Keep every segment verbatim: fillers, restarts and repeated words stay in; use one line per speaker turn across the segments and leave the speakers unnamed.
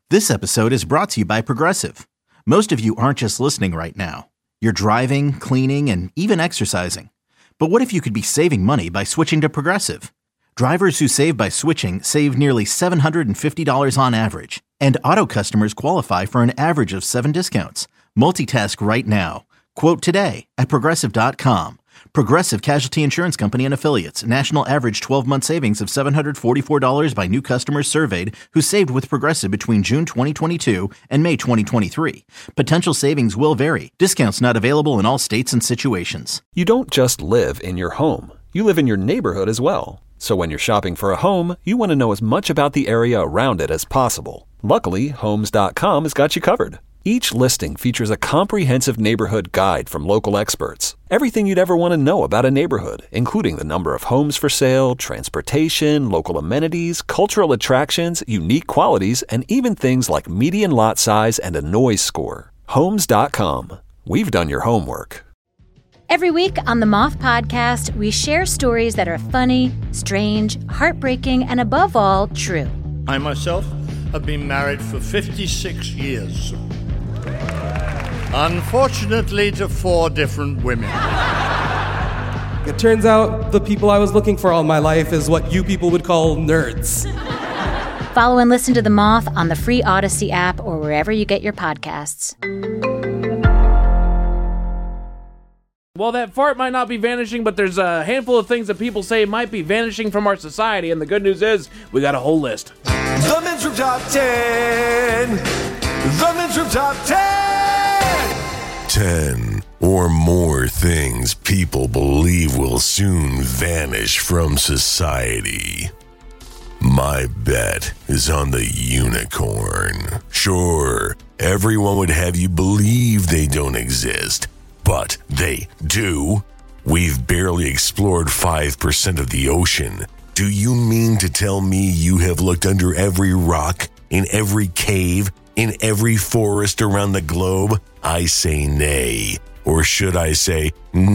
This episode is brought to you by Progressive. Most of you aren't just listening right now. You're driving, cleaning, and even exercising. But what if you could be saving money by switching to Progressive? Drivers who save by switching save nearly seven hundred fifty dollars on average. And auto customers qualify for an average of seven discounts. Multitask right now. Quote today at Progressive dot com. Progressive Casualty Insurance Company and Affiliates. National average twelve-month savings of seven hundred forty-four dollars by new customers surveyed who saved with Progressive between June twenty twenty-two and May twenty twenty-three. Potential savings will vary. Discounts not available in all states and situations.
You don't just live in your home. You live in your neighborhood as well. So when you're shopping for a home, you want to know as much about the area around it as possible. Luckily, Homes dot com has got you covered. Each listing features a comprehensive neighborhood guide from local experts. Everything you'd ever want to know about a neighborhood, including the number of homes for sale, transportation, local amenities, cultural attractions, unique qualities, and even things like median lot size and a noise score. Homes dot com. We've done your homework.
Every week on the Moth Podcast, we share stories that are funny, strange, heartbreaking, and above all, true.
I myself have been married for fifty-six years. Unfortunately, to four different women.
It turns out the people I was looking for all my life is what you people would call nerds.
Follow and listen to The Moth on the free Odyssey app or wherever you get your podcasts.
Well, that fart might not be vanishing, but there's a handful of things that people say might be vanishing from our society, and the good news is we got a whole list.
The Men's Room Top ten! The Men's Room Top ten!
Ten or more things people believe will soon vanish from society. My bet is on the unicorn. Sure, everyone would have you believe they don't exist, but they do. We've barely explored five percent of the ocean. Do you mean to tell me you have looked under every rock, in every cave, in every forest around the globe? I say nay. Or should I say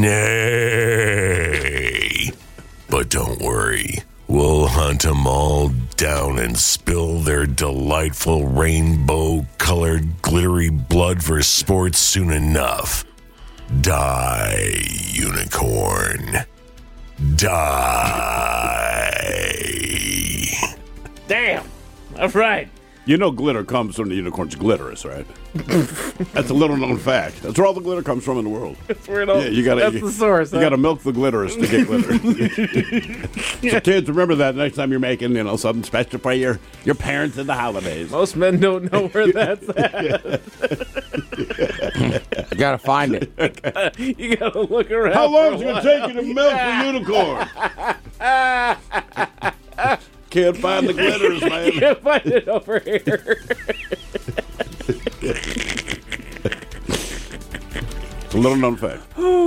nay? But don't worry. We'll hunt them all down and spill their delightful rainbow-colored glittery blood for sport soon enough. Die, unicorn. Die.
Damn. All right.
You know glitter comes from the unicorn's glitterous, right? That's a little known fact. That's where all the glitter comes from in the world.
That's where it all,
yeah, you gotta,
that's
you,
the source.
You
huh?
got to milk the glitterous to get glitter. So kids, remember that next time you're making, you know, something special for your, your parents in the holidays.
Most men don't know where that's at.
You got to find it.
You got to look around.
How long is it going to take you to milk the unicorn? Can't find the glitters, man.
Can't find it over here.
It's a little known fact.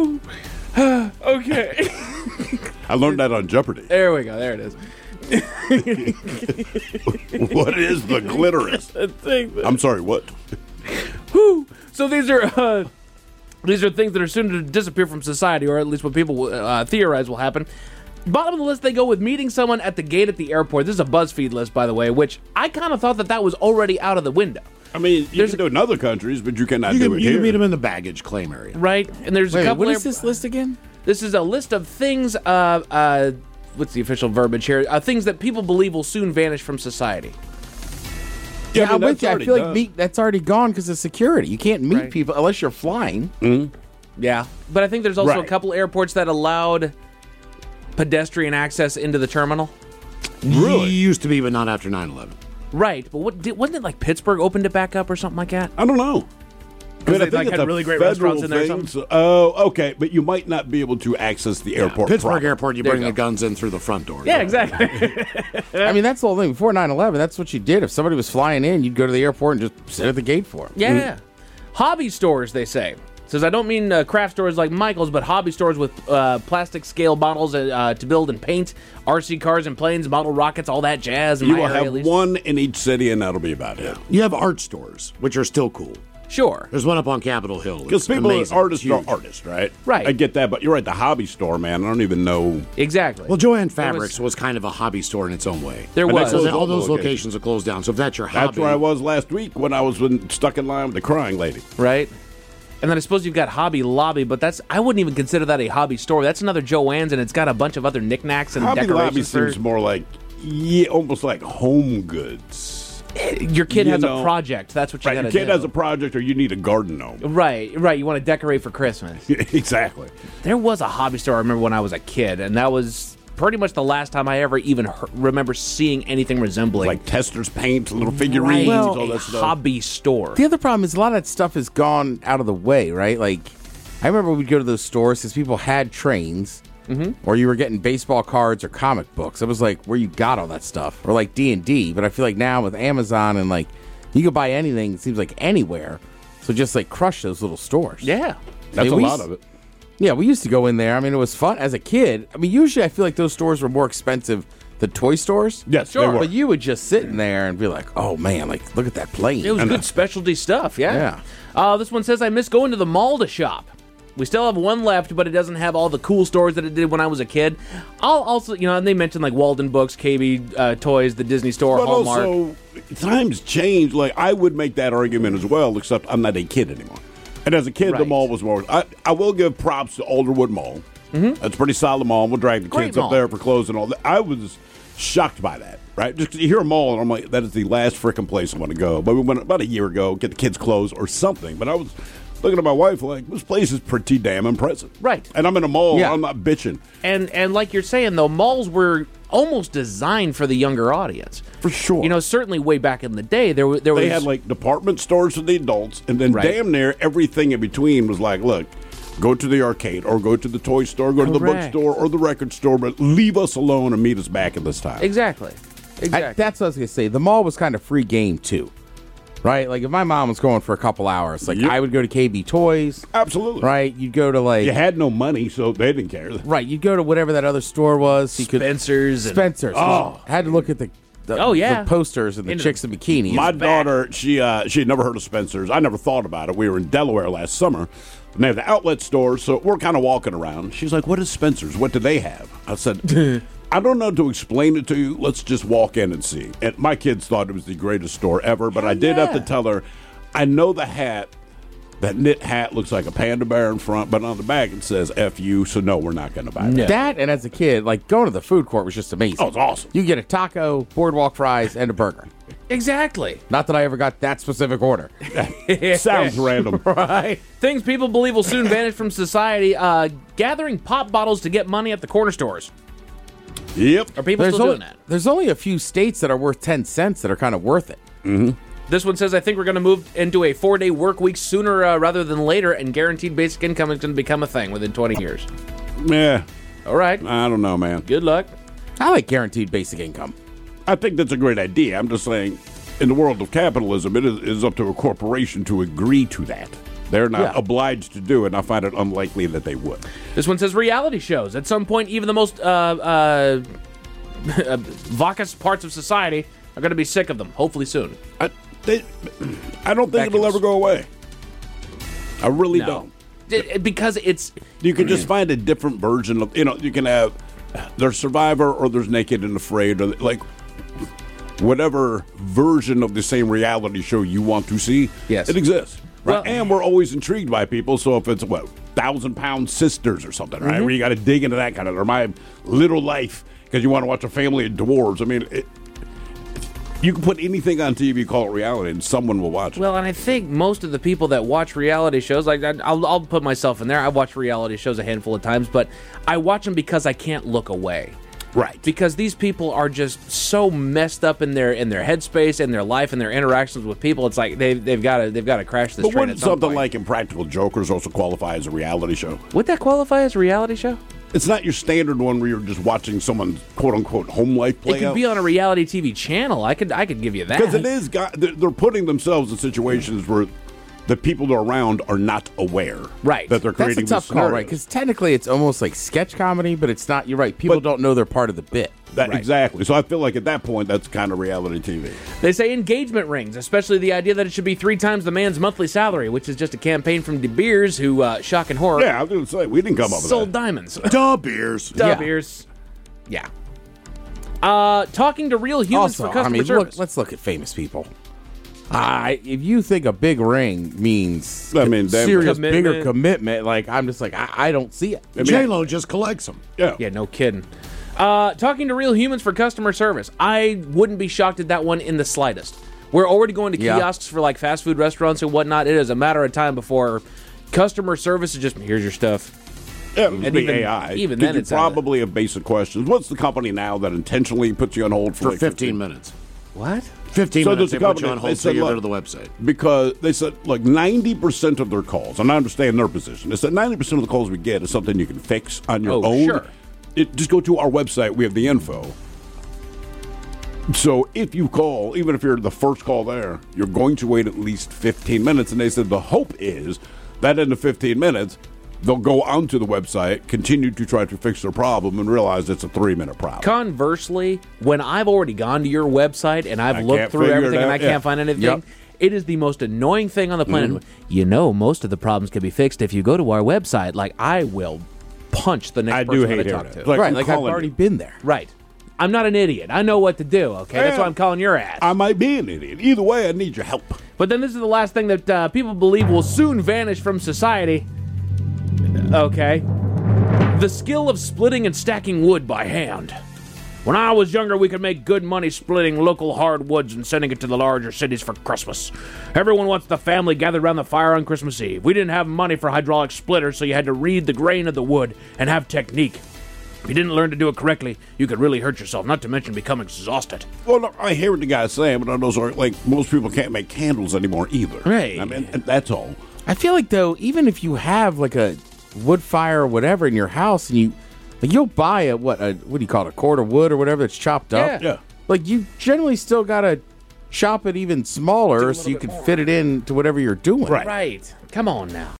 Okay.
I learned that on Jeopardy.
There we go. There it is.
What is the glitterous? I'm sorry, what?
Whew. So these are uh, these are things that are soon to disappear from society, or at least what people uh, theorize will happen. Bottom of the list, they go with meeting someone at the gate at the airport. This is a BuzzFeed list, by the way, which I kind of thought that that was already out of the window.
I mean, you
there's
can do it in other countries, but you cannot
you
do
can,
it
you
here.
You can meet them in the baggage claim area.
Right, and there's
Wait,
a couple...
what
air-
is this list again?
This is a list of things, uh, uh, what's the official verbiage here? Uh, things that people believe will soon vanish from society.
Yeah,
Yeah, I
I'm
mean,
with you.
that's
I feel like
already
meet, that's already gone because of security. You can't meet
Right.
people unless you're flying.
Mm-hmm.
Yeah, but I think there's also
Right.
a couple airports that allowed pedestrian access into the terminal.
Really? Used to be, but not after nine eleven.
Right, but what did, wasn't it like Pittsburgh opened it back up or something like that?
I don't know.
Because
I
they
think
like,
it's
had
a
really great
federal
restaurants in there or
thing,
something.
so- oh, okay, but you might not be able to access the airport.
Pittsburgh
proper.
Airport, you
There
bring
you
the
go.
guns in through the front door.
Yeah, exactly.
I mean, that's the whole thing. Before nine eleven, that's what you did. If somebody was flying in, you'd go to the airport and just sit at the gate for them.
Yeah. Hobby stores, they say. Says, I don't mean uh, craft stores like Michael's, but hobby stores with uh, plastic scale bottles uh, to build and paint, R C cars and planes, model rockets, all that jazz. In
You
my
will
area,
have
at least.
one in each city, and that'll be about it.
You have art stores, which are still cool.
Sure.
There's one up on Capitol Hill.
Because
It's
people,
amazing.
artists
It's
are
huge.
artists, right?
Right.
I get that, but you're right. The hobby store, man. I don't even know.
Exactly.
Well, Joanne
There
Fabrics was, kind of a hobby store in its own way.
There
And
was.
they
So
closed
that all
all
those
the locations.
locations are closed down. So if that's your
That's
hobby,
where I was last week when I was in, stuck in line with the crying lady.
Right. And then I suppose you've got Hobby Lobby, but that's I wouldn't even consider that a hobby store. That's another Joann's, and it's got a bunch of other knickknacks and
Hobby Lobby
decorations. for-
seems more like, yeah, almost like home goods.
Your kid
You
has
know,
a project. That's what you
Right,
got
your
to
kid
do.
has a project, or you need a garden gnome.
Right, right. You want to decorate for Christmas.
Exactly.
There was a hobby store I remember when I was a kid, and that was pretty much the last time I ever even heard, remember seeing anything resembling
Like Tester's paint, little figurines,
right,
all
a
that stuff.
hobby store.
The other problem is a lot of that stuff has gone out of the way, right? Like, I remember we'd go to those stores because people had trains,
Mm-hmm.
or you were getting baseball cards or comic books. It was like where you got all that stuff, or like D and D. But I feel like now with Amazon and like you can buy anything. It seems like anywhere. So just like crush those little stores.
Yeah,
That's
I mean,
a
we
lot
used-
of it.
Yeah, we used to go in there. I mean, it was fun as a kid. I mean, usually I feel like those stores were more expensive than toy stores.
Yes, they
Sure.
were.
But you would just sit in there and be like, "Oh man, like look at that plane."
it was
And,
good
uh,
specialty stuff. Yeah.
Yeah.
Uh, this one says I miss going to the mall to shop. We still have one left, but it doesn't have all the cool stores that it did when I was a kid. I'll also, you know, and they mentioned like Walden Books, K B uh, Toys, the Disney Store,
But
Hallmark.
also, times change. Like, I would make that argument as well, except I'm not a kid anymore. And as a kid, the
Right.
mall was more. I, I will give props to Alderwood Mall. Mm-hmm. That's a pretty solid mall. We'll drag the
Great
kids
mall.
up there for clothes and all that. I was shocked by that, right? Just 'cause you hear a mall, and I'm like, that is the last frickin' place I want to go. But we went about a year ago, get the kids' clothes or something. But I was looking at my wife like, this place is pretty damn impressive.
Right.
And I'm in a mall,
Yeah.
I'm not bitching.
And and like you're saying though, malls were almost designed for the younger audience.
For sure.
You know, certainly way back in the day, there were there was
They had like department stores for the adults, and then
Right.
damn near everything in between was like, look, go to the arcade or go to the toy store, go to the
Correct.
bookstore or the record store, but leave us alone and meet us back at this time.
exactly, exactly.
I, that's what I was gonna say. The mall was kind of free game too, right? Like if my mom was going for a couple hours, like
Yep.
I would go to K B Toys,
Absolutely.
right? You'd go to like
You had no money, so they didn't care.
right. You'd go to whatever that other store was. You could
Spencer's and-
Spencer's.
Oh.
had to look at the, the
Oh, yeah.
the posters and the
Into
chicks in bikinis.
My daughter, she uh, she had never heard of Spencer's. I never thought about it. We were in Delaware last summer, and they have the outlet store, so we're kind of walking around. She's like, what is Spencer's? What do they have? I said, I don't know to explain it to you. Let's just walk in and see. And my kids thought it was the greatest store ever, but I did have to tell her, I know the hat, that knit hat looks like a panda bear in front, but on the back it says F U, so no, we're not going to buy that.
That and as a kid, like going to the food court was just amazing.
Oh, it's awesome.
You get a taco, boardwalk fries, and a burger.
exactly.
Not that I ever got that specific order.
Sounds random.
Right?
Things people believe will soon vanish from society. Uh, gathering pop bottles to get money at the corner stores.
Yep.
Are people
There's
still
only,
doing that?
there's only a few states that are worth ten cents that are kind of worth it.
This one says, I think we're going to move into a four-day work week sooner uh, rather than later, and guaranteed basic income is going to become a thing within twenty years.
Yeah,
All right.
I don't know, man.
Good luck.
I like guaranteed basic income.
I think that's a great idea. I'm just saying, in the world of capitalism, it is, it is up to a corporation to agree to that. They're not
Yeah.
obliged to do it, and I find it unlikely that they would.
This one says reality shows. At some point, even the most uh, uh, vacuous parts of society are going to be sick of them. Hopefully soon.
I, they, I don't think it'll ever go away. I really
No.
don't.
It- because it's
You can just find a different version of, you know, you can have there's Survivor or there's Naked and Afraid, or like whatever version of the same reality show you want to see.
Yes.
It exists. Right?
Well-
and we're always intrigued by people. So if it's, what, Thousand Pound Sisters or something, right?
Mm-hmm.
Where you got to dig into that kind of, or My Little Life, because you want to watch a family of dwarves. I mean, it, you can put anything on T V, call it reality, and someone will watch it.
well, and I think most of the people that watch reality shows, like I- I'll, I'll put myself in there. I watch reality shows a handful of times, but I watch them because I can't look away.
Right.
Because these people are just so messed up in their in their headspace and their life and their interactions with people. It's like they've they've got to they've got to crash this
But
train
wouldn't
at some
something
point.
like Impractical Jokers also qualify as a reality show?
Would that qualify as a reality show?
It's not your standard one where you're just watching someone's quote unquote home life play
It could
out.
be on a reality T V channel. I could I could give you that.
Because it is, got- they're they're putting themselves in situations where the people that are around are not aware
right.
that they're creating
That's a tough
this
call,
scenario.
right? Because technically it's almost like sketch comedy, but it's not. You're right. People
But-
don't know they're part of the bit.
That,
Right.
Exactly. So I feel like at that point, that's kind of reality T V.
They say engagement rings, especially the idea that it should be three times the man's monthly salary, which is just a campaign from De Beers, who, uh, shock and horror,
Yeah, I was going to say, we didn't come up with
sold
that.
diamonds.
Duh, beers.
Duh,
Yeah.
Beers. Yeah. Uh, talking to real humans
Also,
for customer
I mean,
service.
look, let's look at famous people. I if you think a big ring means
I mean, they-
serious,
Commitment.
bigger commitment, like I'm just like I, I don't see it.
I mean,
J-Lo just collects them.
Yeah.
Yeah, no kidding. Uh, talking to real humans for customer service. I wouldn't be shocked at that one in the slightest. We're already going to
Yeah.
kiosks for like fast food restaurants and whatnot. It is a matter of time before customer service is just, here's your stuff.
Yeah,
And
the
even-
A I.
even
'Cause
then
you
it's out of
probably have basic questions. What's the company now that intentionally puts you on hold for,
For
like
fifteen minutes.
What?
fifteen
So
minutes.
there's
They
a
put you
company-
on
they
hold so
said,
you go
look-
to the website.
Because they said like ninety percent of their calls, and I understand their position. They said ninety percent of the calls we get is something you can fix on your
Oh,
own.
sure.
It, just go to our website. We have the info. So if you call, even if you're the first call there, you're going to wait at least fifteen minutes. And they said the hope is that in the fifteen minutes, they'll go onto the website, continue to try to fix their problem, and realize it's a three-minute problem.
Conversely, when I've already gone to your website and I've
I
looked
can't
through
figure it
everything and
out,
I can't
yeah.
find anything,
Yep.
it is the most annoying thing on the planet. You know, most of the problems can be fixed if you go to our website. Like, I will punch the next
I
person
do
that I
hate
talk
hearing
to.
it. Like,
right,
I'm
like I've
calling
already
you.
been there.
Right. I'm not an idiot. I know what to do, okay? That's
Yeah.
why I'm calling your ass.
I might be an idiot. Either way, I need your help.
But then this is the last thing that uh, people believe will soon vanish from society. Okay. The skill of splitting and stacking wood by hand. When I was younger, we could make good money splitting local hardwoods and sending it to the larger cities for Christmas. Everyone wants the family gathered around the fire on Christmas Eve. We didn't have money for hydraulic splitters, so you had to read the grain of the wood and have technique. If you didn't learn to do it correctly, you could really hurt yourself, not to mention become exhausted.
Well, no, I hear what the guy's saying, but those are like most people can't make candles anymore either.
Right.
I mean, and that's all.
I feel like though, even if you have like a wood fire or whatever in your house, and you like you'll buy a what a what do you call it, a cord of wood or whatever that's chopped up.
Yeah.
Like you generally still gotta chop it even smaller so you can fit it in to whatever you're doing.
Right.
Right. Come on now.